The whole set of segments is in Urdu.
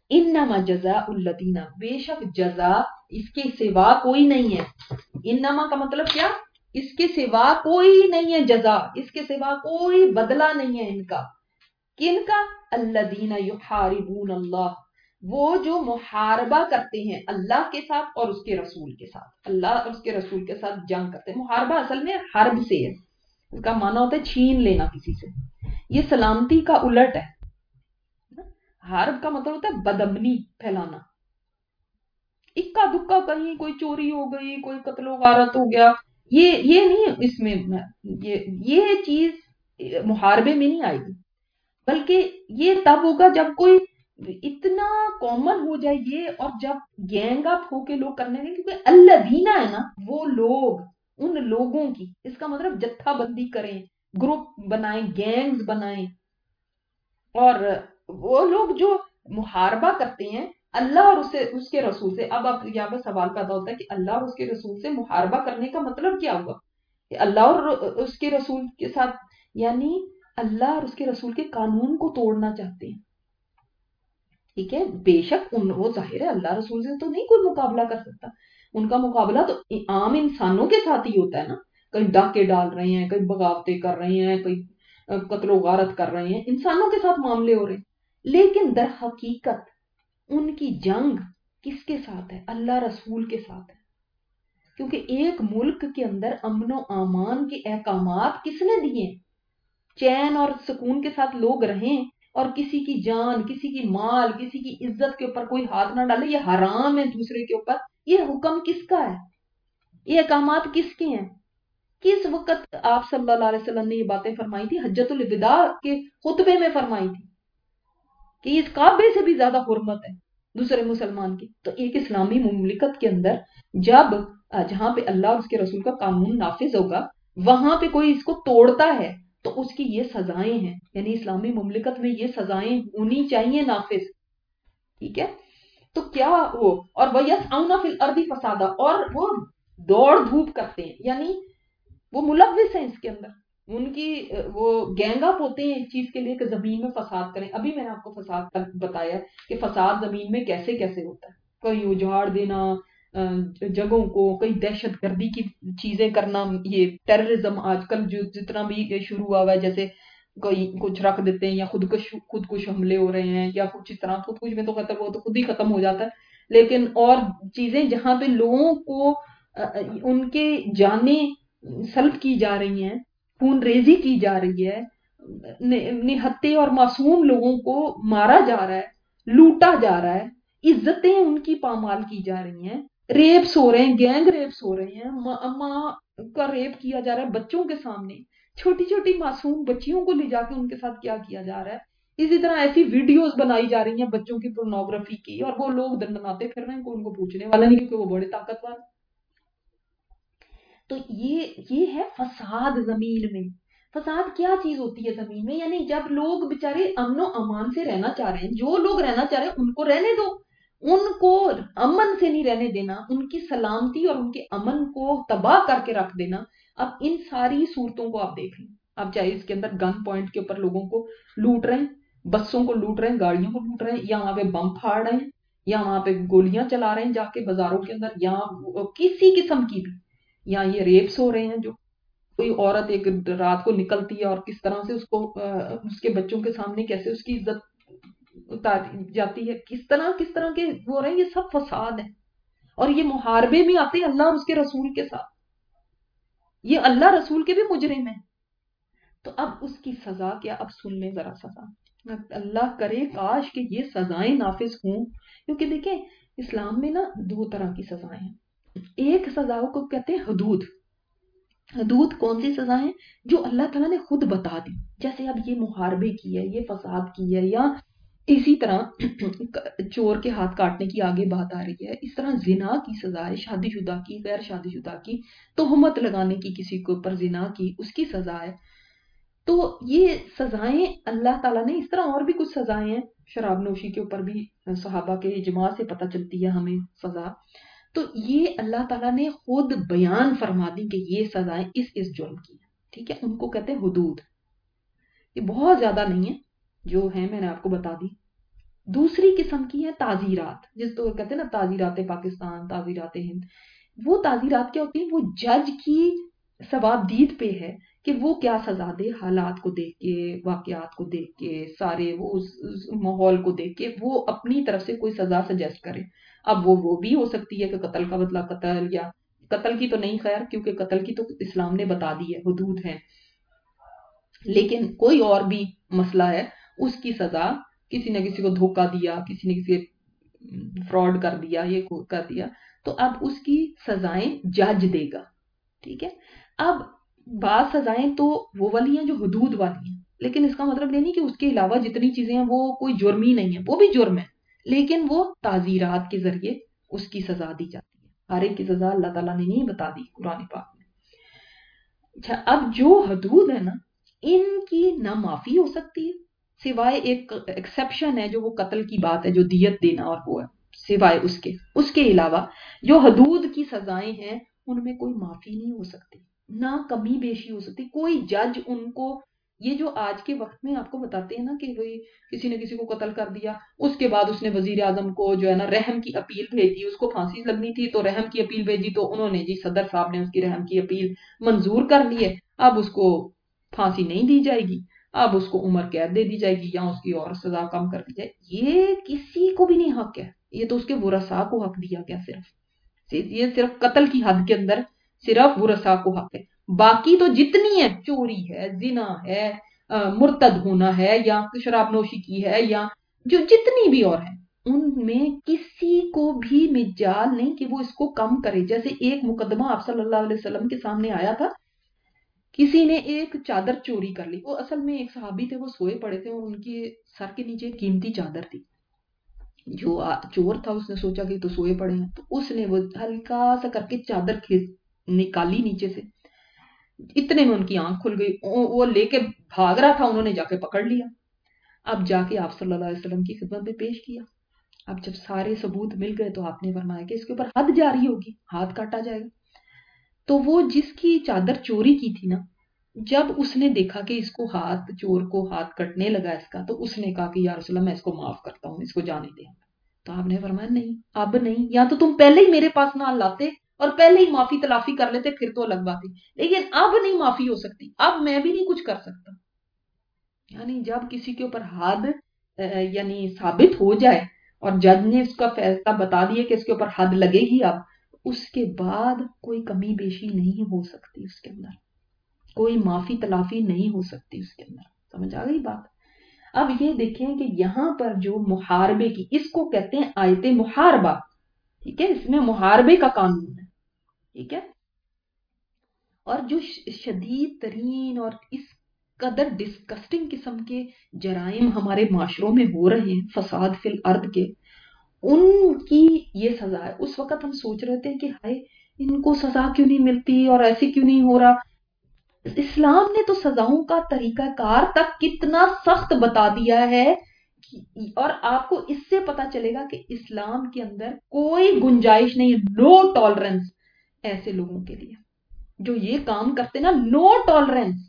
انما جزاء الذین، بے شک جزا اس کے سوا کوئی نہیں ہے. انما کا مطلب کیا؟ اس کے سوا کوئی نہیں ہے جزا، اس کے سوا کوئی بدلہ نہیں ہے ان کا. کن کا؟ الذین یحاربون اللہ، وہ جو محاربہ کرتے ہیں اللہ کے ساتھ اور اس کے رسول کے ساتھ، اللہ اور اس کے رسول کے ساتھ جنگ کرتے ہیں. محاربہ اصل میں حرب سے ہے، اس کا معنی ہوتا ہے چھین لینا کسی سے. یہ سلامتی کا الٹ ہے. حرب کا مطلب ہوتا ہے بدامنی پھیلانا. اکا دکا کہیں کوئی چوری ہو گئی، کوئی قتل و غارت ہو گیا، یہ نہیں اس میں، یہ چیز محاربے میں نہیں آئے گی. بلکہ یہ تب ہوگا جب کوئی اتنا کامن ہو جائے یہ، اور جب گینگ اپ ہو کے لوگ کرنے لگے. کیونکہ الذین ہے نا، وہ لوگ، ان لوگوں کی، اس کا مطلب جتھا بندی کریں، گروپ بنائیں، گینگز بنائیں. اور وہ لوگ جو محاربہ کرتے ہیں اللہ اور اس کے رسول سے. اب آپ یہاں پہ سوال پیدا ہوتا ہے کہ اللہ اور اس کے رسول سے محاربہ کرنے کا مطلب کیا ہوا؟ کہ اللہ اور اس کے رسول کے ساتھ، یعنی اللہ اور اس کے رسول کے قانون کو توڑنا چاہتے ہیں. ٹھیک ہے، بے شک وہ ظاہر ہے اللہ رسول سے تو نہیں کوئی مقابلہ کر سکتا. ان کا مقابلہ تو عام انسانوں کے ساتھ ہی ہوتا ہے نا. کہیں ڈاکے ڈال رہے ہیں، کہیں بغاوتیں کر رہے ہیں، کہیں قتل و غارت کر رہے ہیں، انسانوں کے ساتھ معاملے ہو رہے ہیں. لیکن در حقیقت ان کی جنگ کس کے ساتھ ہے؟ اللہ رسول کے ساتھ ہے. کیونکہ ایک ملک کے اندر امن و امان کے احکامات کس نے دیے؟ چین اور سکون کے ساتھ لوگ رہیں، اور کسی کی جان، کسی کی مال، کسی کی عزت کے اوپر کوئی ہاتھ نہ ڈالے. یہ حرام ہے دوسرے کے اوپر. یہ حکم کس کا ہے؟ یہ احکامات کس کے ہیں؟ کس وقت آپ صلی اللہ علیہ وسلم نے یہ باتیں فرمائی تھی؟ حجۃ الوداع کے خطبے میں فرمائی تھی کہ اس کعبے سے بھی زیادہ حرمت ہے دوسرے مسلمان کی. تو ایک اسلامی مملکت کے اندر جب جہاں پہ اللہ اور اس کے رسول کا قانون نافذ ہوگا، وہاں پہ کوئی اس کو توڑتا ہے تو اس کی یہ سزائیں ہیں. یعنی اسلامی مملکت میں یہ سزائیں ہونی چاہیے نافذ. ٹھیک ہے، تو کیا ہو؟ اور وَيَسْعَوْنَ فِي الْأَرْضِ فَسَادًا، اور وہ دوڑ دھوپ کرتے ہیں، یعنی وہ ملوث ہیں اس کے اندر. ان کی وہ گینگ اپ ہوتے ہیں اس چیز کے لیے کہ زمین میں فساد کریں. ابھی میں نے آپ کو فساد کا بتایا کہ فساد زمین میں کیسے کیسے ہوتا ہے. کہیں اجاڑ دینا جگہوں کو، کہیں دہشت گردی کی چیزیں کرنا. یہ ٹیررزم آج کل جو جتنا بھی یہ شروع ہوا ہوا ہے، جیسے کوئی کچھ رکھ دیتے ہیں، یا خود کش حملے ہو رہے ہیں، یا کچھ اس طرح. خود کش میں تو ختم ہو تو خود ہی ختم ہو جاتا ہے. لیکن اور چیزیں جہاں پہ لوگوں کو ان کے جانیں سلب کی جا رہی ہیں، خون ریزی کی جا رہی ہے، نہتے اور معصوم لوگوں کو مارا جا رہا ہے، لوٹا جا رہا ہے، عزتیں ان کی پامال کی جا رہی ہیں، ریپس ہو رہے ہیں، گینگ ریپس ہو رہے ہیں، ماں کا ریپ کیا جا رہا ہے بچوں کے سامنے، چھوٹی چھوٹی معصوم بچیوں کو لے جا کے ان کے ساتھ کیا جا رہا ہے. اسی طرح ایسی ویڈیوز بنائی جا رہی ہیں بچوں کی پورنوگرافی کی، اور وہ لوگ دندناتے پھر رہے ہیں، کوئی ان کو پوچھنے والا نہیں کیونکہ وہ بڑے طاقتور ہیں. تو یہ ہے فساد زمین میں. فساد کیا چیز ہوتی ہے زمین میں؟ یعنی جب لوگ بےچارے امن و امان سے رہنا چاہ رہے ہیں، جو لوگ رہنا چاہ رہے ہیں ان کو رہنے دو. ان کو امن سے نہیں رہنے دینا، ان کی سلامتی اور ان کے امن کو تباہ کر کے رکھ دینا. اب ان ساری صورتوں کو آپ دیکھ لیں. اب چاہے اس کے اندر گن پوائنٹ کے اوپر لوگوں کو لوٹ رہے ہیں، بسوں کو لوٹ رہے ہیں، گاڑیوں کو لوٹ رہے ہیں، یا وہاں پہ بم پھاڑ رہے ہیں، یا وہاں پہ گولیاں چلا رہے ہیں جا کے بازاروں کے اندر، یا کسی قسم کی بھی، یا یہ ریپس ہو رہے ہیں. جو کوئی عورت ایک رات کو نکلتی ہے اور کس طرح سے اس کو اس کے بچوں کے سامنے کیسے اس کی عزت اتاری جاتی ہے، کس طرح کے ہو رہے ہیں، یہ سب فساد ہے. اور یہ محاربے میں آتے ہیں اللہ اور اس کے رسول کے ساتھ. یہ اللہ رسول کے بھی مجرم ہیں. تو اب اس کی سزا کیا؟ اب سن لیں ذرا سزا. اللہ کرے کاش کہ یہ سزائیں نافذ ہوں. کیونکہ دیکھیں اسلام میں نا دو طرح کی سزائیں ہیں. ایک سزا کو کہتے ہیں حدود. حدود کون سی سزا ہیں؟ جو اللہ تعالیٰ نے خود بتا دی. جیسے اب یہ محاربے کی ہے، یہ فساد کی ہے، یا اسی طرح چور کے ہاتھ کاٹنے کی آگے بات آ رہی ہے. اس طرح زنا کی سزا ہے، شادی شدہ کی، غیر شادی شدہ کی، تہمت لگانے کی کسی کے اوپر، زنا کی، اس کی سزا ہے. تو یہ سزائیں اللہ تعالیٰ نے، اس طرح اور بھی کچھ سزائیں ہیں. شراب نوشی کے اوپر بھی صحابہ کے اجماع سے پتہ چلتی ہے ہمیں سزا. تو یہ اللہ تعالیٰ نے خود بیان فرما دی کہ یہ سزائیں اس جرم کی ہیں. ٹھیک ہے، ان کو کہتے ہیں حدود. یہ بہت زیادہ نہیں ہے جو ہیں، میں نے آپ کو بتا دی. دوسری قسم کی ہے تعزیرات، جس کو کہتے ہیں نا تعزیرات پاکستان، تعزیرات ہند. وہ تعزیرات کیا ہوتی ہیں؟ وہ جج کی ثوابدید پہ ہے کہ وہ کیا سزا دے، حالات کو دیکھ کے، واقعات کو دیکھ کے، سارے وہ اس ماحول کو دیکھ کے وہ اپنی طرف سے کوئی سزا سجیسٹ کرے. اب وہ بھی ہو سکتی ہے کہ قتل کا بدلہ قتل، یا قتل کی تو نہیں خیر، کیونکہ قتل کی تو اسلام نے بتا دی ہے، حدود ہیں. لیکن کوئی اور بھی مسئلہ ہے، اس کی سزا، کسی نے کسی کو دھوکہ دیا، کسی نے کسی فراڈ کر دیا، یہ کر دیا، تو اب اس کی سزائیں جج دے گا. ٹھیک ہے. اب بعض سزائیں تو وہ والی ہیں جو حدود والی ہیں، لیکن اس کا مطلب یہ نہیں کہ اس کے علاوہ جتنی چیزیں ہیں وہ کوئی جرم ہی نہیں ہے، وہ بھی جرم ہے، لیکن وہ تعزیرات کے ذریعے اس کی سزا دی جاتی ہے. ہر ایک کی سزا اللہ تعالیٰ نے نہیں بتا دی قرآن پاک میں. اچھا، اب جو حدود ہے نا، ان کی نہ معافی ہو سکتی ہے، سوائے ایک ایکسیپشن ہے جو وہ قتل کی بات ہے، جو دیت دینا اور وہ ہے، سوائے اس کے علاوہ جو حدود کی سزائیں ہیں ان میں کوئی معافی نہیں ہو سکتی، نہ کمی بیشی ہو سکتی. کوئی جج ان کو، یہ جو آج کے وقت میں آپ کو بتاتے ہیں نا کہ کسی نے کسی کو قتل کر دیا، اس کے بعد اس نے وزیر اعظم کو جو ہے نا رحم کی اپیل بھیجی، اس کو پھانسی لگنی تھی تو رحم کی اپیل بھیجی، تو انہوں نے جی صدر صاحب نے اس کی رحم کی اپیل منظور کر لی ہے، اب اس کو پھانسی نہیں دی جائے گی، اب اس کو عمر قید دے دی جائے گی یا اس کی اور سزا کم کر دی جائے. یہ کسی کو بھی نہیں حق ہے، یہ تو اس کے ورثاء کو حق دیا گیا. یہ صرف قتل کی حد کے اندر صرف ورثاء کو حق ہے. باقی تو جتنی ہے، چوری ہے، زنا ہے، مرتد ہونا ہے، یا شراب نوشی کی ہے، یا جو جتنی بھی اور ہیں، ان میں کسی کو بھی مجال نہیں کہ وہ اس کو کم کرے. جیسے ایک مقدمہ آپ صلی اللہ علیہ وسلم کے سامنے آیا تھا، کسی نے ایک چادر چوری کر لی. وہ اصل میں ایک صحابی تھے، وہ سوئے پڑے تھے اور ان کے سر کے نیچے قیمتی چادر تھی. جو چور تھا اس نے سوچا کہ تو سوئے پڑے ہیں، تو اس نے وہ ہلکا سا کر کے چادر نکالی نیچے سے، اتنے میں ان کی آنکھ کھل گئی. وہ لے کے بھاگ رہا تھا، انہوں نے جا کے پکڑ لیا. اب جا کے آپ صلی اللہ علیہ وسلم کی خدمت میں پیش کیا. اب جب سارے ثبوت مل گئے تو آپ نے فرمایا کہ اس کے اوپر حد جاری ہوگی، ہاتھ کاٹا جائے گا. تو وہ جس کی چادر چوری کی تھی نا، جب اس نے دیکھا کہ اس کو چور کو ہاتھ کٹنے لگا اس کا، تو اس نے کہا کہ یا رسول اللہ میں اس کو معاف کرتا ہوں، اس کو جانے دیں. تو آپ نے فرمایا نہیں، اب نہیں، یا تو تم پہلے ہی میرے پاس نہ لاتے اور پہلے ہی معافی تلافی کر لیتے، پھر تو الگ بات تھی، لیکن اب نہیں معافی ہو سکتی، اب میں بھی نہیں کچھ کر سکتا. یعنی جب کسی کے اوپر حد یعنی ثابت ہو جائے اور جج نے اس کا فیصلہ بتا دیا کہ اس کے اوپر حد لگے گی، اب اس کے بعد کوئی کمی بیشی نہیں ہو سکتی، اس کے اندر کوئی معافی تلافی نہیں ہو سکتی اس کے اندر. سمجھ آ گئی بات؟ اب یہ دیکھیں کہ یہاں پر جو محاربے کی، اس کو کہتے ہیں آیت محاربہ. ٹھیک ہے، اس میں محاربے کا قانون ہے. ٹھیک ہے. اور جو شدید ترین اور اس قدر ڈسکسٹنگ قسم کے جرائم ہمارے معاشروں میں ہو رہے ہیں، فساد فی الارض کے، ان کی یہ سزا ہے. اس وقت ہم سوچ رہے تھے کہ ہائے ان کو سزا کیوں نہیں ملتی اور ایسے کیوں نہیں ہو رہا. اسلام نے تو سزاؤں کا طریقہ کار تک کتنا سخت بتا دیا ہے، اور آپ کو اس سے پتا چلے گا کہ اسلام کے اندر کوئی گنجائش نہیں، نو ٹالرنس ایسے لوگوں کے لیے جو یہ کام کرتے نا، نو ٹالرنس.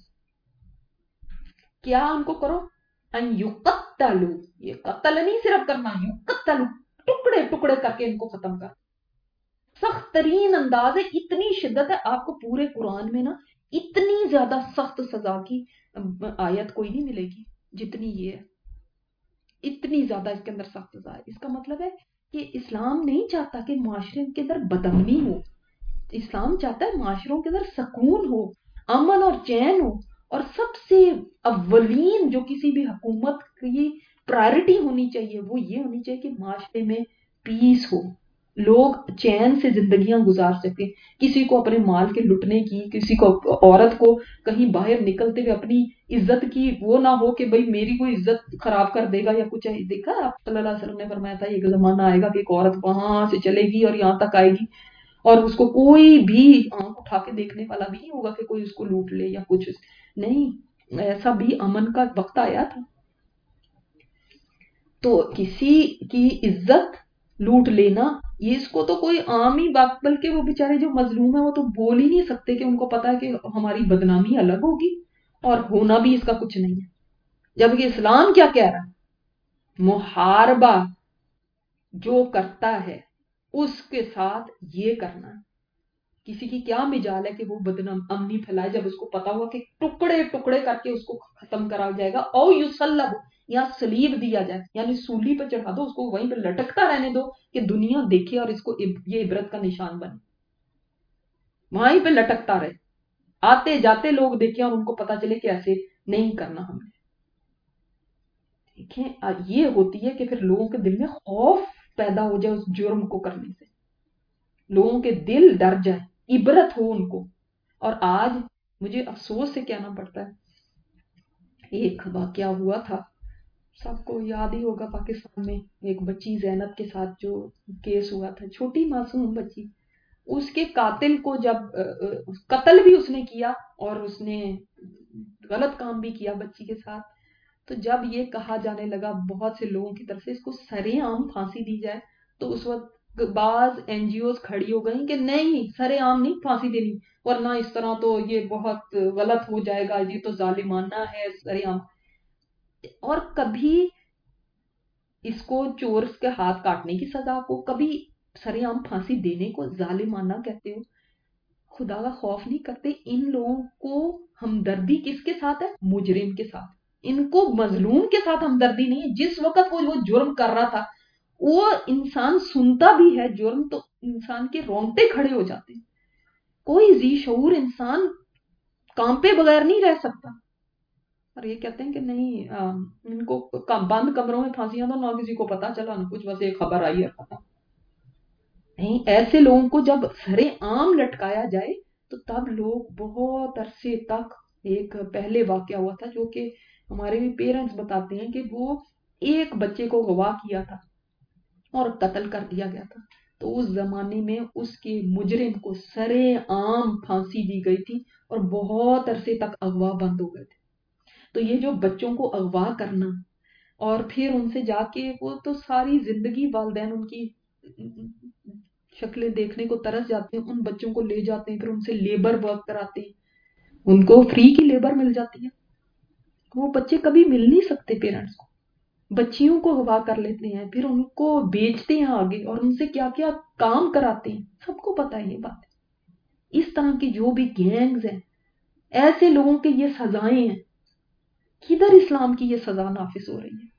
کیا ان کو کرو؟ ان یقتلوا، یہ قتل نہیں صرف کرنا، یقتلوا، ٹکڑے ٹکڑے کر کے ان کو ختم کر. سخت ترین انداز ہے، اتنی شدت ہے. آپ کو پورے قرآن میں نا اتنی زیادہ سخت سزا کی آیت کوئی نہیں ملے گی جتنی یہ ہے. اتنی زیادہ اس کے اندر سخت سزا ہے. اس کا مطلب ہے کہ اسلام نہیں چاہتا کہ معاشرے کے اندر بدامنی ہو، اسلام چاہتا ہے معاشروں کے اندر سکون ہو، امن اور چین ہو. اور سب سے اولین جو کسی بھی حکومت کی پرائرٹی ہونی چاہیے وہ یہ ہونی چاہیے کہ معاشرے میں پیس ہو، لوگ چین سے زندگیاں گزار سکیں. کسی کو اپنے مال کے لٹنے کی، کسی کو عورت کو کہیں باہر نکلتے ہوئے اپنی عزت کی وہ نہ ہو کہ بھئی میری کوئی عزت خراب کر دے گا یا کچھ ہے. دیکھا آپ صلی اللہ علیہ وسلم نے فرمایا تھا ایک زمانہ آئے گا کہ ایک عورت وہاں سے چلے گی اور یہاں تک آئے گی اور اس کو کوئی بھی آنکھ اٹھا کے دیکھنے والا بھی نہیں ہوگا کہ کوئی اس کو لوٹ لے یا کچھ نہیں. ایسا بھی امن کا وقت آیا تھا. تو کسی کی عزت لوٹ لینا، یہ اس کو تو کوئی عام ہی بات، بلکہ وہ بیچارے جو مظلوم ہیں وہ تو بول ہی نہیں سکتے کہ ان کو پتا ہے کہ ہماری بدنامی الگ ہوگی اور ہونا بھی اس کا کچھ نہیں ہے. جبکہ اسلام کیا کہہ رہا ہے؟ محاربہ جو کرتا ہے اس کے ساتھ یہ کرنا ہے. کسی کی کیا مجال ہے کہ وہ بدنام امنی پھیلائے جب اس کو پتا ہوا کہ ٹکڑے ٹکڑے کر کے اس کو ختم کرا جائے گا. او یصلب، یا سلیب دیا جائے، یعنی سولی پہ چڑھا دو اس کو، وہیں پہ لٹکتا رہنے دو کہ دنیا دیکھے اور اس کو یہ عبرت کا نشان بنے، وہیں پہ لٹکتا رہے، آتے جاتے لوگ دیکھیں اور ان کو پتا چلے کہ ایسے نہیں کرنا ہم نے. دیکھیں یہ ہوتی ہے کہ پھر لوگوں کے دل میں خوف پیدا ہو جائے اس جرم کو کرنے سے، لوگوں کے دل ڈر جائے، عبرت ہو ان کو. اور آج مجھے افسوس سے کہنا پڑتا ہے، ایک واقعہ ہوا تھا، سب کو یاد ہی ہوگا، پاکستان میں ایک بچی زینب کے ساتھ جو کیس ہوا تھا، چھوٹی معصوم بچی، اس کے قاتل کو جب قتل بھی اس نے کیا اور اس نے غلط کام بھی کیا بچی کے ساتھ، تو جب یہ کہا جانے لگا بہت سے لوگوں کی طرف سے اس کو سرے عام پھانسی دی جائے، تو اس وقت بعض این جی اوز کھڑی ہو گئیں کہ نہیں، سرے عام نہیں پھانسی دینی، ورنہ اس طرح تو یہ بہت غلط ہو جائے گا، یہ تو ظالمانہ ہے سرے عام. اور کبھی اس کو چور کے ہاتھ کاٹنے کی سزا کو، کبھی سرے عام پھانسی دینے کو ظالمانہ کہتے ہو. خدا کا خوف نہیں کرتے. ان لوگوں کو ہمدردی کس کے ساتھ ہے؟ مجرم کے ساتھ. ان کو مظلوم کے ساتھ ہمدردی نہیں ہے. جس وقت وہ جرم کر رہا تھا وہ انسان سنتا بھی ہے جرم تو انسان کے رونگٹے کھڑے ہو جاتے ہیں. کوئی ذی شعور انسان کانپے بغیر نہیں رہ سکتا. اور یہ کہتے ہیں کہ نہیں ان کو بند کمروں میں پھانسیاں تو نہ کسی کو پتا چلا نہ کچھ، بس ایک خبر آئی ہے ختم. نہیں، ایسے لوگوں کو جب سرے عام لٹکایا جائے تو تب لوگ بہت عرصے تک. ایک پہلے واقعہ ہوا تھا جو کہ ہمارے بھی پیرنٹس بتاتے ہیں کہ وہ ایک بچے کو اغوا کیا تھا اور قتل کر دیا گیا تھا، تو اس زمانے میں اس کے مجرم کو سرے عام پھانسی دی گئی تھی اور بہت عرصے تک اغوا بند ہو گئے تھے. تو یہ جو بچوں کو اغوا کرنا اور پھر ان سے جا کے وہ تو ساری زندگی والدین ان کی شکلیں دیکھنے کو ترس جاتے ہیں، ان بچوں کو لے جاتے ہیں، پھر ان سے لیبر ورک کراتے ہیں، ان کو فری کی لیبر مل جاتی ہے. وہ بچے کبھی مل نہیں سکتے پیرنٹس کو. بچیوں کو اغوا کر لیتے ہیں، پھر ان کو بیچتے ہیں آگے اور ان سے کیا کیا کام کراتے ہیں، سب کو پتا ہے یہ بات. اس طرح کی جو بھی گینگز ہیں، ایسے لوگوں کے یہ سزائیں ہیں. کدھر اسلام کی یہ سزا نافذ ہو رہی ہے؟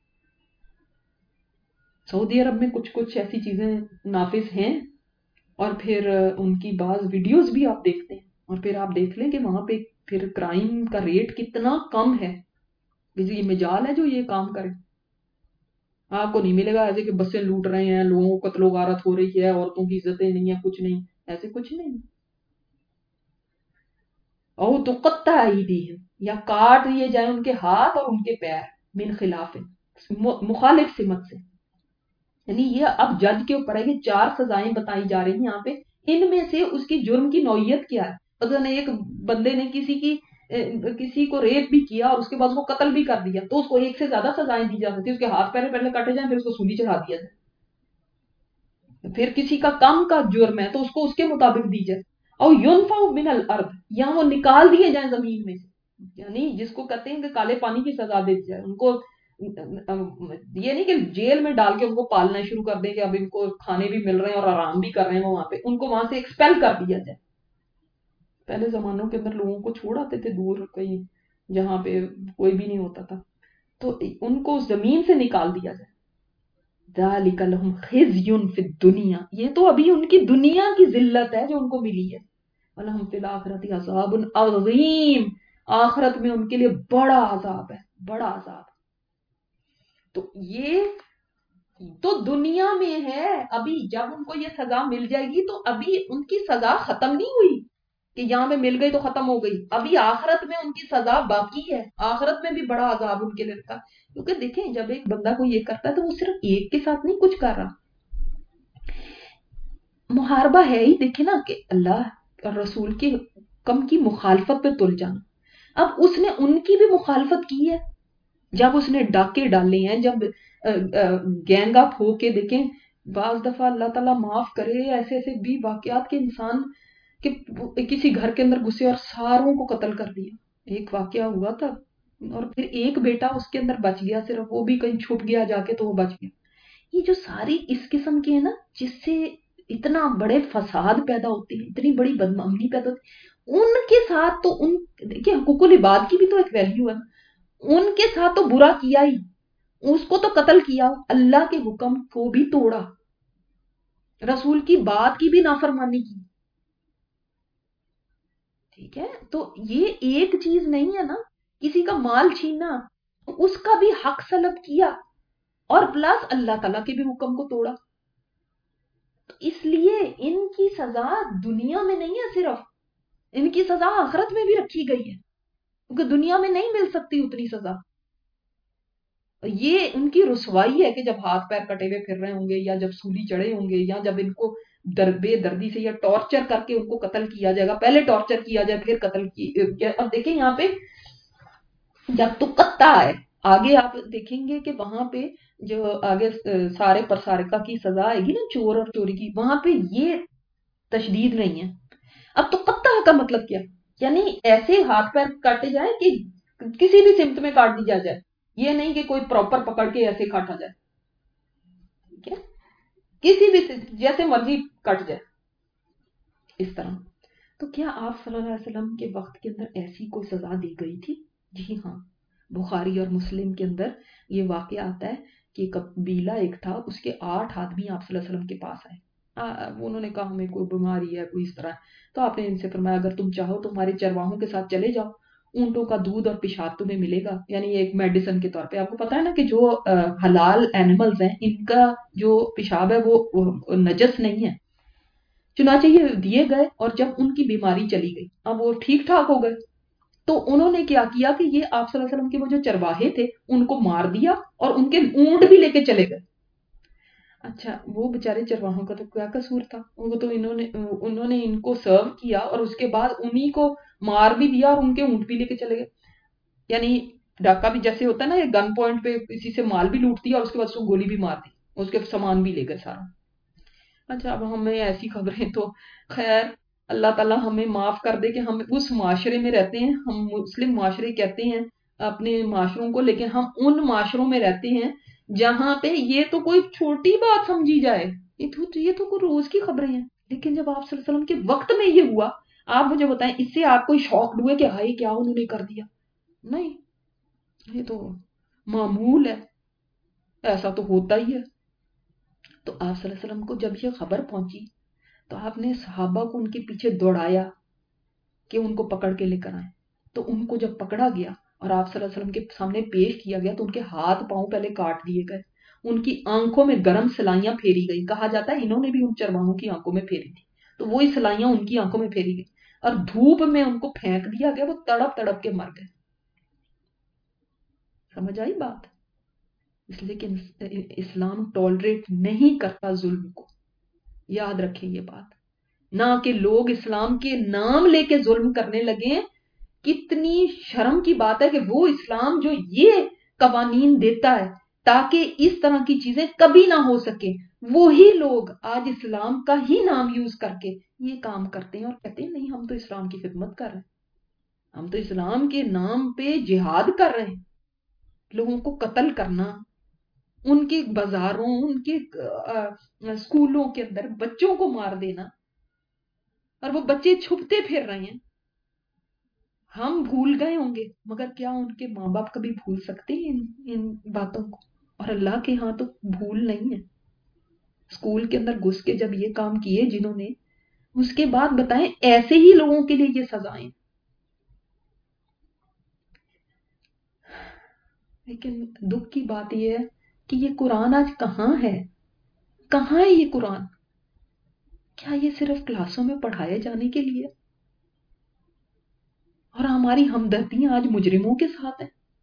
سعودی عرب میں کچھ کچھ ایسی چیزیں نافذ ہیں، اور پھر ان کی بعض ویڈیوز بھی آپ دیکھتے ہیں، اور پھر آپ دیکھ لیں کہ وہاں پہ پھر کرائم کا ریٹ کتنا کم ہے. یہ مجال ہے جو یہ کام کرے. آپ کو نہیں ملے گا ایسے کہ بسیں لوٹ رہے ہیں، لوگوں کو قتل و غارت ہو رہی ہے، عورتوں کی عزتیں نہیں ہیں، کچھ نہیں، ایسے کچھ نہیں. او تقطع ایدیہم، یا کاٹ دیے جائیں ان کے ہاتھ اور ان کے پیر، من خلاف، مخالف سمت سے. یعنی یہ اب جج کے اوپر ہے کہ 4 سزائیں بتائی جا رہی ہیں یہاں پہ، ان میں سے اس کی جرم کی نوعیت کیا ہے. اگر ایک بندے نے کسی کو ریپ بھی کیا اور اس کے بعد اس کو قتل بھی کر دیا تو اس کو ایک سے زیادہ سزائیں دی جا سکتی. اس کے ہاتھ پہلے کاٹے جائیں، پھر اس کو سولی چڑھا دیا جائے. پھر کسی کا کم کا جرم ہے تو اس کو اس کے مطابق دی جائے. اور ينفع من الارض، یا وہ نکال دیے جائیں زمین میں سے. یعنی جس کو کہتے ہیں کہ کالے پانی کی سزا دی جائے. ان کو یہ نہیں کہ جیل میں ڈال کے ان کو پالنا شروع کر دیں کہ اب ان کو کھانے بھی مل رہے ہیں اور آرام بھی کر رہے ہیں وہاں پہ، ان کو وہاں سے ایکسپیل کر دیا جائے. پہلے زمانوں کے اندر لوگوں کو چھوڑ آتے تھے دور کہیں جہاں پہ کوئی بھی نہیں ہوتا تھا، تو ان کو زمین سے نکال دیا جائے. ذالک لہم خزی فی الدنیا، یہ تو ابھی ان کی دنیا کی ذلت ہے جو ان کو ملی ہے. ولہم فی الآخرۃ عذاب عظیم، آخرت میں ان کے لیے بڑا عذاب ہے، بڑا عذاب. تو یہ تو دنیا میں ہے. ابھی جب ان کو یہ سزا مل جائے گی تو ابھی ان کی سزا ختم نہیں ہوئی کہ یہاں پہ مل گئی تو ختم ہو گئی. ابھی آخرت میں ان کی سزا باقی ہے، آخرت میں بھی بڑا عذاب ان کے لیے رکھا. کیونکہ دیکھیں جب ایک بندہ کو یہ کرتا ہے تو وہ صرف ایک کے ساتھ نہیں کچھ کر رہا، محاربہ ہے ہی. دیکھیں نا کہ اللہ اور رسول کے حکم کی مخالفت پہ تل جانا. اب اس نے ان کی بھی مخالفت کی ہے، جب اس نے ڈاکے ڈالے ہیں، جب گینگ اپ ہو کے. دیکھیں بعض دفعہ اللہ تعالیٰ معاف کرے ایسے ایسے بھی واقعات کے انسان کہ کسی گھر کے اندر گھسے اور ساروں کو قتل کر دیا. ایک واقعہ ہوا تھا اور پھر ایک بیٹا اس کے اندر بچ گیا صرف، وہ بھی کہیں چھپ گیا جا کے تو وہ بچ گیا. یہ جو ساری اس قسم کی ہے نا، جس سے اتنا بڑے فساد پیدا ہوتے ہیں، اتنی بڑی بدمعاملی پیدا ہوتی ہے، ان کے ساتھ تو ان دیکھیے حقوق العباد کی بھی تو ایک ویلیو ہے، ان کے ساتھ تو برا کیا ہی، اس کو تو قتل کیا، اللہ کے حکم کو بھی توڑا، رسول کی بات کی بھی نافرمانی کی. ٹھیک ہے، تو یہ ایک چیز نہیں ہے نا، کسی کا مال چھیننا، اس کا بھی حق سلب کیا، اور پلس اللہ تعالیٰ کے بھی حکم کو توڑا. تو اس لیے ان کی سزا دنیا میں نہیں ہے صرف، ان کی سزا آخرت میں بھی رکھی گئی ہے، کیونکہ دنیا میں نہیں مل سکتی اتنی سزا. یہ ان کی رسوائی ہے کہ جب ہاتھ پیر کٹے ہوئے پھر رہے ہوں گے، یا جب سولی چڑھے ہوں گے، یا جب ان کو بے دردی سے یا ٹارچر کر کے ان کو قتل کیا جائے گا، پہلے ٹارچر کیا جائے پھر قتل کی. اب دیکھیں یہاں پہ جب تو قطع ہے، آگے آپ دیکھیں گے کہ وہاں پہ جو آگے سارے پر سارقہ کی سزا آئے گی نا، چور اور چوری کی، وہاں پہ یہ تشدید نہیں ہے. اب تو قطع کا مطلب کیا، یعنی ایسے ہاتھ پیر کاٹے جائیں کہ کسی بھی سمت میں کاٹ دیا جائے، یہ نہیں کہ کوئی پراپر پکڑ کے ایسے کاٹا جائے، ٹھیک ہے، کسی بھی جیسے مرضی کٹ جائے اس طرح. تو کیا آپ صلی اللہ علیہ وسلم کے وقت کے اندر ایسی کوئی سزا دی گئی تھی؟ جی ہاں، بخاری اور مسلم کے اندر یہ واقعہ آتا ہے کہ قبیلہ ایک تھا، اس کے 8 آدمی آپ صلی اللہ علیہ وسلم کے پاس آئے. انہوں نے کہا ہمیں کوئی بیماری ہے، کوئی اس طرح ہے. تو آپ نے ان سے فرمایا اگر تم چاہو تو ہمارے چرواہوں کے ساتھ چلے جاؤ، اونٹوں کا دودھ اور پیشاب تمہیں ملے گا، یعنی ایک میڈیسن کے طور پہ. آپ کو پتا ہے نا کہ جو حلال اینیملز ہیں ان کا جو پیشاب ہے وہ نجس نہیں ہے. چنانچہ یہ دیے گئے، اور جب ان کی بیماری چلی گئی، اب وہ ٹھیک ٹھاک ہو گئے، تو انہوں نے کیا کیا کہ یہ آپ صلی اللہ علیہ وسلم کے وہ جو چرواہے تھے ان کو مار دیا اور ان کے اونٹ بھی لے کے چلے گئے. اچھا، وہ بےچارے چرواہوں کا تو کیا قصور تھا، وہ تو انہوں نے ان کو سرو کیا اور اس کے بعد انہی کو مار بھی دیا اور ان کے اونٹ بھی لے کے چلے گئے. یعنی ڈاکہ بھی جیسے ہوتا ہے نا، یہ گن پوائنٹ پہ کسی سے مال بھی لوٹ دیا اور اس کے بعد اس کو گولی بھی مار دی، اس کے سامان بھی لے گئے سارا. اچھا، اب ہمیں ایسی خبریں تو خیر اللہ تعالیٰ ہمیں معاف کر دے کہ ہم اس معاشرے میں رہتے ہیں، ہم مسلم معاشرے کہتے ہیں اپنے معاشروں کو، لیکن ہم ان معاشروں میں رہتے ہیں جہاں پہ یہ تو کوئی چھوٹی بات سمجھی جائے، یہ تو کوئی روز کی خبریں ہیں. لیکن جب آپ صلی اللہ علیہ وسلم کے وقت میں یہ ہوا، آپ مجھے بتائیں اس سے آپ کوئی شوق ہوئے کہ ہائے کیا انہوں نے کر دیا؟ نہیں، یہ تو معمول ہے، ایسا تو ہوتا ہی ہے. تو آپ صلی اللہ علیہ وسلم کو جب یہ خبر پہنچی تو آپ نے صحابہ کو ان کے پیچھے دوڑایا کہ ان کو پکڑ کے لے کر آئیں. تو ان کو جب پکڑا گیا اور آپ صلی اللہ علیہ وسلم کے سامنے پیش کیا گیا تو ان کے ہاتھ پاؤں پہلے کاٹ دیے گئے، ان کی آنکھوں میں گرم سلائیاں پھیری گئی. کہا جاتا ہے انہوں نے بھی ان چرواہوں کی آنکھوں میں پھیری تھی، تو وہی سلائیاں ان کی آنکھوں میں پھیری گئی اور دھوپ میں ان کو پھینک دیا گیا، وہ تڑپ تڑپ کے مر گئے. سمجھ آئی بات؟ اس لیے کہ اسلام ٹالریٹ نہیں کرتا ظلم کو، یاد رکھیں یہ بات. نہ کہ لوگ اسلام کے نام لے کے ظلم کرنے لگے. کتنی شرم کی بات ہے کہ وہ اسلام جو یہ قوانین دیتا ہے تاکہ اس طرح کی چیزیں کبھی نہ ہو سکے، وہی لوگ آج اسلام کا ہی نام یوز کر کے یہ کام کرتے ہیں اور کہتے ہیں نہیں ہم تو اسلام کی خدمت کر رہے ہیں، ہم تو اسلام کے نام پہ جہاد کر رہے ہیں. لوگوں کو قتل کرنا، ان کے بازاروں، ان کے اسکولوں کے اندر بچوں کو مار دینا، اور وہ بچے چھپتے پھر رہے ہیں. ہم بھول گئے ہوں گے مگر کیا ان کے ماں باپ کبھی بھول سکتے ہیں ان باتوں کو؟ اور اللہ کے ہاں تو بھول نہیں ہے. اسکول کے اندر گھس کے جب یہ کام کیے جنہوں نے، اس کے بعد بتائیں ایسے ہی لوگوں کے لیے یہ سزائیں. لیکن دکھ کی بات یہ ہے کہ یہ قرآن آج کہاں ہے؟ کہاں ہے یہ قرآن؟ کیا یہ صرف کلاسوں میں پڑھائے جانے کے لیے؟ اور ہماری ہمدردیاں آج مجرموں کے ساتھ ہیں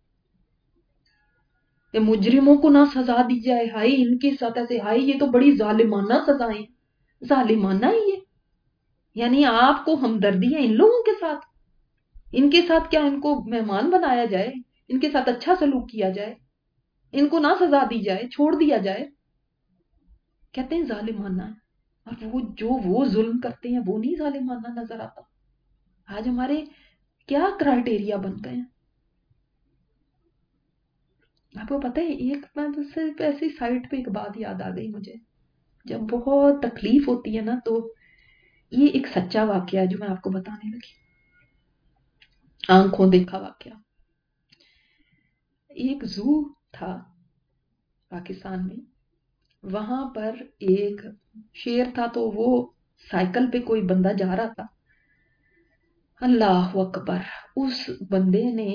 کہ مجرموں کو نہ سزا دی جائے، ہائے ان کے ساتھ ایسے، ہائے یہ تو بڑی ظالمانہ سزائیں. ظالمانہ ہی یہ، یعنی آپ کو ہمدردی ہے ان لوگوں کے ساتھ، ان کے ساتھ کیا ان کو مہمان بنایا جائے، ان کے ساتھ اچھا سلوک کیا جائے، ان کو نہ سزا دی جائے، چھوڑ دیا جائے؟ کہتے ہیں ظالمانہ ہے، اور وہ ظلم کرتے ہیں وہ نہیں ظالمانہ نظر آتا. آج ہمارے کیا کرائٹیریا بن گئے ہیں؟ آپ کو پتہ ہے ایک میں تو صرف ایسی سائٹ پہ ایک بات یاد آ گئی مجھے، جب بہت تکلیف ہوتی ہے نا تو یہ ایک سچا واقعہ ہے جو میں آپ کو بتانے لگی، آنکھوں دیکھا واقعہ۔ ایک زو تھا پاکستان میں، وہاں پر ایک شیر تھا، تو وہ سائیکل پہ کوئی بندہ جا رہا تھا، اللہ اکبر، اس بندے نے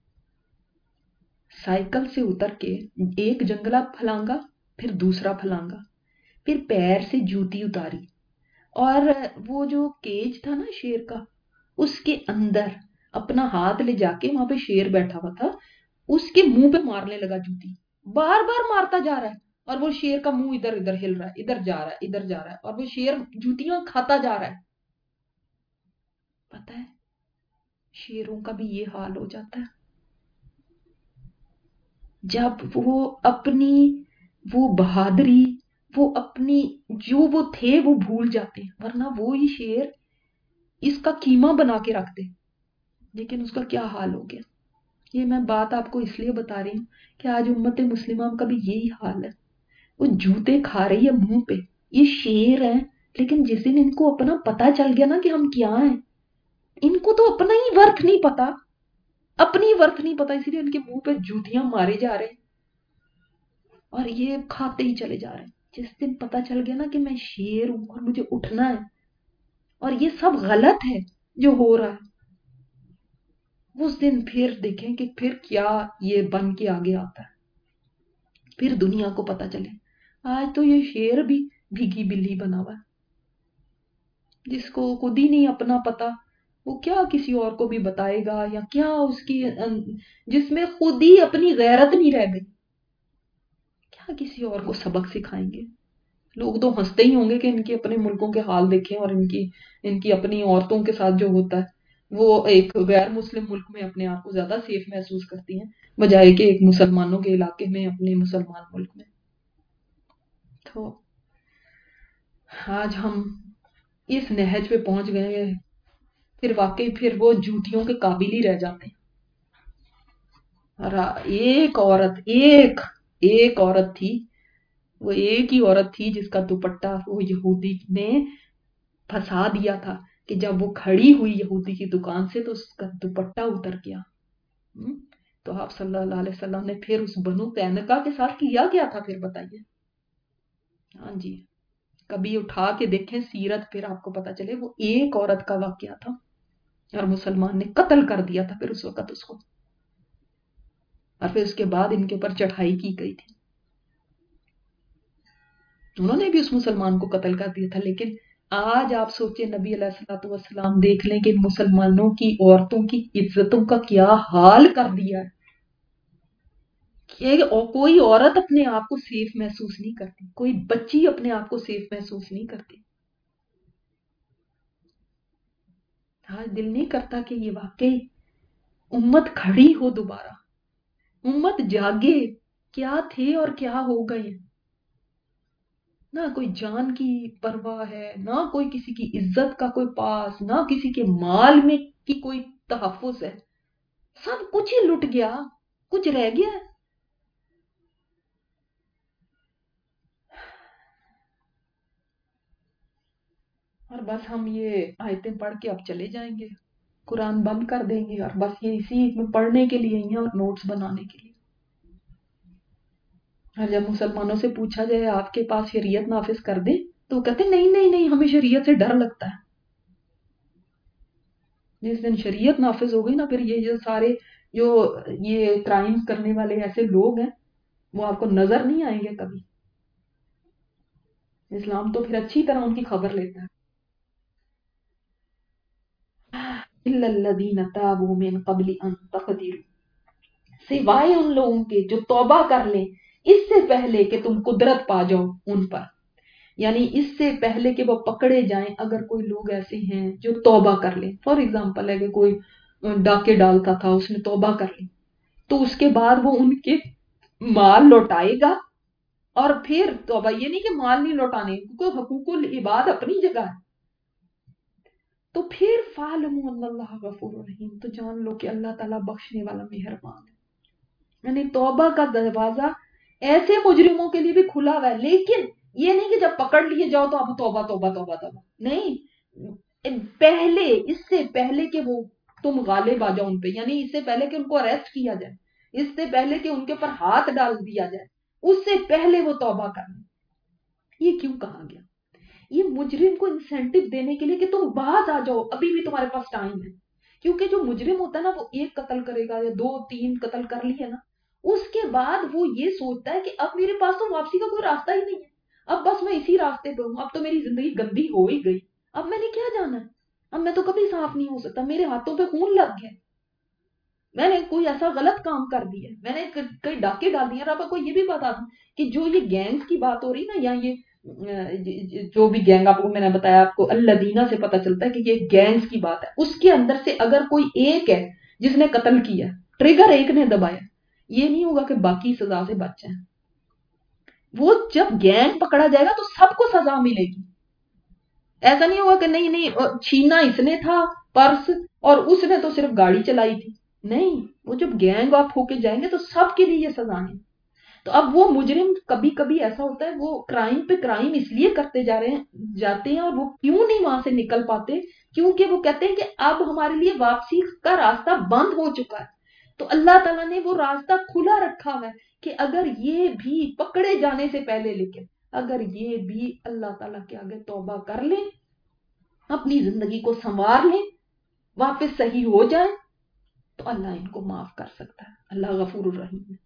سائیکل سے اتر کے ایک جنگلہ پھلانگا، پھر دوسرا پھلانگا، پھر پیر سے جوتی اتاری، اور وہ جو کیج تھا نا شیر کا، اس کے اندر اپنا ہاتھ لے جا کے، وہاں پہ شیر بیٹھا ہوا تھا، اس کے منہ پہ مارنے لگا جوتی، بار بار مارتا جا رہا ہے، اور وہ شیر کا منہ ادھر ادھر ہل رہا ہے، ادھر جا رہا ہے ادھر جا رہا ہے، اور وہ شیر جوتیاں کھاتا جا رہا ہے۔ پتہ ہے شیروں کا بھی یہ حال ہو جاتا ہے جب وہ بہادری، وہ اپنی جو وہ تھے وہ بھول جاتے ہیں، ورنہ وہ یہ شیر اس کا قیمہ بنا کے رکھتے، لیکن اس کا کیا حال ہو گیا۔ یہ میں بات آپ کو اس لیے بتا رہی ہوں کہ آج امت مسلمہ کا بھی یہی حال ہے، وہ جوتے کھا رہی ہے منہ پہ، یہ شیر ہیں، لیکن جس دن ان کو اپنا پتا چل گیا نا کہ ہم کیا ہیں، ان کو تو اپنا ہی ورتھ نہیں پتا، اپنی ورتھ نہیں پتا، اسی لیے ان کے منہ پہ جوتیاں مارے جا رہے ہیں اور یہ کھاتے ہی چلے جا رہے ہیں۔ جس دن پتا چل گیا نا کہ میں شیر ہوں اور مجھے اٹھنا ہے اور یہ سب غلط ہے جو ہو رہا ہے، اس دن پھر دیکھیں کہ پھر کیا یہ بن کے آگے آتا ہے، پھر دنیا کو پتا چلے۔ آج تو یہ شیر بھی بھیگی بلی بنا ہوا ہے، جس کو خود ہی نہیں اپنا پتا، وہ کیا کسی اور کو بھی بتائے گا، یا کیا اس کی جس میں خود ہی اپنی غیرت نہیں رہ گئی، کیا کسی اور کو سبق سکھائیں گے۔ لوگ تو ہنستے ہی ہوں گے کہ ان کے اپنے ملکوں کے حال دیکھیں، اور ان کی اپنی عورتوں کے ساتھ جو ہوتا ہے، وہ ایک غیر مسلم ملک میں اپنے آپ کو زیادہ سیف محسوس کرتی ہیں بجائے کہ ایک مسلمانوں کے علاقے میں، اپنے مسلمان ملک میں۔ تو آج ہم اس نہج پہ پہنچ گئے ہیں، پھر واقعی پھر وہ جوتیوں کے قابل ہی رہ جاتے ہیں۔ اور ایک عورت تھی، وہ ایک ہی عورت تھی جس کا دوپٹہ وہ یہودی نے پھنسا دیا تھا، کہ جب وہ کھڑی ہوئی یہودی کی دکان سے تو اس کا دوپٹہ اتر گیا۔ تو آپ صلی اللہ علیہ وسلم نے پھر اس بنو قینقاع کے ساتھ کیا کیا تھا، پھر بتائیے۔ ہاں جی، کبھی اٹھا کے دیکھیں سیرت، پھر آپ کو پتا چلے وہ ایک عورت کا واقعہ تھا، اور مسلمان نے قتل کر دیا تھا پھر اس وقت اس کو، اور پھر اس کے بعد ان کے اوپر چڑھائی کی گئی تھی، انہوں نے بھی اس مسلمان کو قتل کر دیا تھا۔ لیکن آج آپ سوچیں، نبی علیہ الصلوۃ والسلام دیکھ لیں کہ مسلمانوں کی عورتوں کی عزتوں کا کیا حال کر دیا ہے، کہ کوئی عورت اپنے آپ کو سیف محسوس نہیں کرتی، کوئی بچی اپنے آپ کو سیف محسوس نہیں کرتی۔ آج دل نہیں کرتا کہ یہ واقعی امت کھڑی ہو دوبارہ، امت جاگے، کیا تھے اور کیا ہو گئے۔ نہ کوئی جان کی پرواہ ہے، نہ کوئی کسی کی عزت کا کوئی پاس، نہ کسی کے مال میں کی کوئی تحفظ ہے، سب کچھ ہی لٹ گیا، کچھ رہ گیا ہے۔ اور بس ہم یہ آیتیں پڑھ کے اب چلے جائیں گے، قرآن بند کر دیں گے، اور بس یہ اسی میں پڑھنے کے لیے ہی ہیں اور نوٹس بنانے کے لیے۔ اور جب مسلمانوں سے پوچھا جائے آپ کے پاس شریعت نافذ کر دیں، تو وہ کہتے ہیں نہیں نہیں نہیں، ہمیں شریعت سے ڈر لگتا ہے۔ جس دن شریعت نافذ ہو گئی نا، پھر یہ جو سارے جو یہ کرائم کرنے والے ایسے لوگ ہیں، وہ آپ کو نظر نہیں آئیں گے کبھی۔ اسلام تو پھر اچھی طرح ان کی خبر لیتا ہے۔ الا الذین تابوا من قبل ان تقدروا، سوائے ان لوگوں کے جو توبہ کر لیں اس سے پہلے کہ تم قدرت پا جاؤ ان پر، یعنی اس سے پہلے کہ وہ پکڑے جائیں۔ اگر کوئی لوگ ایسے ہیں جو توبہ کر لیں، فار ایگزامپل ہے کہ کوئی ڈاکے ڈالتا تھا، اس نے توبہ کر لی، تو اس کے بعد وہ ان کے مال لوٹائے گا، اور پھر توبہ یہ نہیں کہ مال نہیں لوٹانے، کیونکہ حقوق العباد اپنی جگہ ہے، تو پھر فَاعْلَمُوا أَنَّ اللَّهَ غَفُورٌ رَحِيمٌ، تو جان لو کہ اللہ تعالیٰ بخشنے والا مہربان ہے۔ यानी तौबा का दरवाजा ऐसे मुजरिमों के लिए भी खुला हुआ है, लेकिन ये नहीं कि जब पकड़ लिए जाओ तो अब तौबा तौबा तौबा तौबा, नहीं, पहले, इससे पहले कि वो तुम गालिब आ जाओ उन पे, यानी इससे पहले कि उनको अरेस्ट किया जाए, इससे पहले कि उनके ऊपर हाथ डाल दिया जाए, उससे पहले वो तौबा कर लें। ये क्यों कहा गया? ये मुजरिम को इंसेंटिव देने के लिए कि तुम बाहर आ जाओ, अभी भी तुम्हारे पास टाइम है। क्योंकि जो मुजरिम होता है ना, वो एक कत्ल करेगा या दो तीन कत्ल कर लिए ना, उसके बाद वो ये सोचता है कि अब मेरे पास तो वापसी का कोई रास्ता ही नहीं है, अब बस मैं इसी रास्ते पे हूं, अब तो मेरी जिंदगी गंदी हो ही गई, अब मैंने क्या जाना है, अब मैं तो कभी साफ नहीं हो सकता, मेरे हाथों पे खून लग गया, मैंने कोई ऐसा गलत काम कर दिया, मैंने कई डाके डाल दिए। और अब आपको ये भी बता दूं कि जो ये गैंग्स की बात हो रही ना, या ये जो भी गैंग आपको मैंने बताया, आपको अल्लदीना से पता चलता है कि ये गैंग्स की बात है, उसके अंदर से अगर कोई एक है जिसने कत्ल किया, ट्रिगर एक ने दबाया, ये नहीं होगा कि बाकी सजा से बच जाए। वो जब गैंग पकड़ा जाएगा तो सबको सजा मिलेगी। ऐसा नहीं होगा कि नहीं नहीं छीना इसने था पर्स और उसने तो सिर्फ गाड़ी चलाई थी, नहीं, वो जब गैंग आप होके जाएंगे तो सबके लिए ये सजा है। तो अब वो मुजरिम कभी कभी ऐसा होता है, वो क्राइम पे क्राइम इसलिए करते जाते हैं, और वो क्यों नहीं वहां से निकल पाते, क्योंकि वो कहते हैं कि अब हमारे लिए वापसी का रास्ता बंद हो चुका है। तो अल्लाह ताला ने वो रास्ता खुला रखा हुआ है कि अगर ये भी पकड़े जाने से पहले, लेकिन अगर ये भी अल्लाह ताला के आगे तौबा कर लें, अपनी जिंदगी को संवार लें, वापस सही हो जाए, तो अल्लाह इनको माफ कर सकता है। अल्लाह गफूर रहीम है।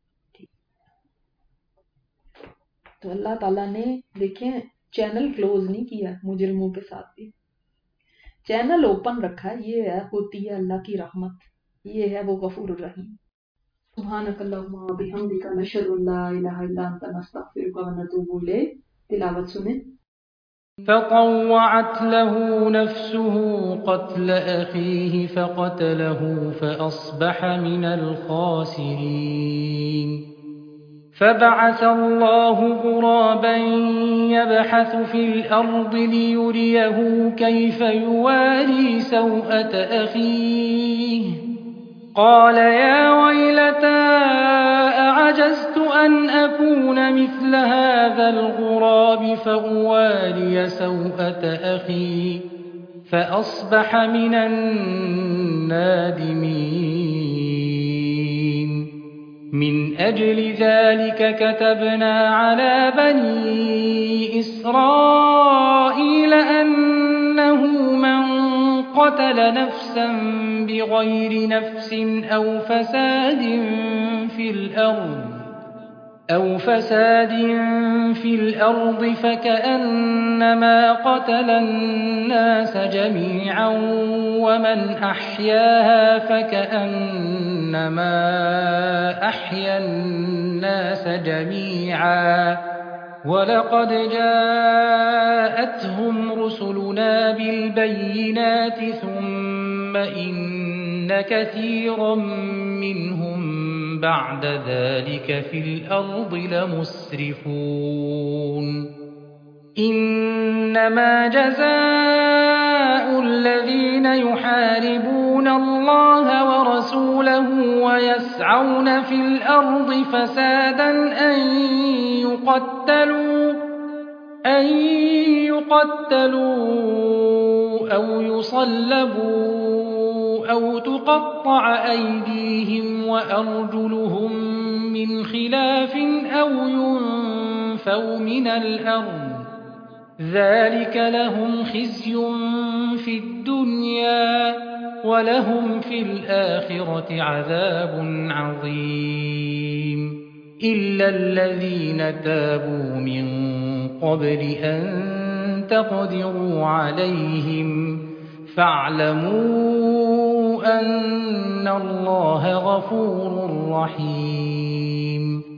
तो अल्लाह ताला ने देखें चैनल क्लोज नहीं किया मुजरिमों के साथ भी, चैनल ओपन रखा है। ये है, होती है अल्लाह की रहमत, ये है वो गफूर रहीम। सुब्हानकल्लाहुम्मा व बिहम्दिका नशहदु अल्ला इलाहा इल्ला अंता नस्तगफिरुका व नतूबु इलैक। तिलावत सुने। فطوعت له نفسه قتل أخيه فقتله فأصبح من الخاسرين. فبعث الله غرابا يبحث في الأرض ليريه كيف يواري سوءة أخيه. قال يا ويلتى أعجزت أن أكون مثل هذا الغراب فأواري سوءة أخي فأصبح من النادمين. من أجل ذلك كتبنا على بني إسرائيل أنه من قتل نفسا بغير نفس أو فساد في الأرض فكأنما قتل الناس جميعا ومن أحياها فكأنما أحيا الناس جميعا. ولقد جاءتهم رسلنا بالبينات ثم إن كثيرا منهم بعد ذلك في الأرض لمسرفون. إنما جزاء الذين يحاربون الله ورسوله ويسعون في الأرض فسادا أن يقتلوا أو يصلبوا أو تقطع أيديهم وأرجلهم من خلاف أو ينفوا من الأرض. ذلك لهم خزي في الدنيا ولهم في الآخرة عذاب عظيم. إلا الذين تابوا من قبل أن تقدروا عليهم فاعلموا أن الله غفور رحيم.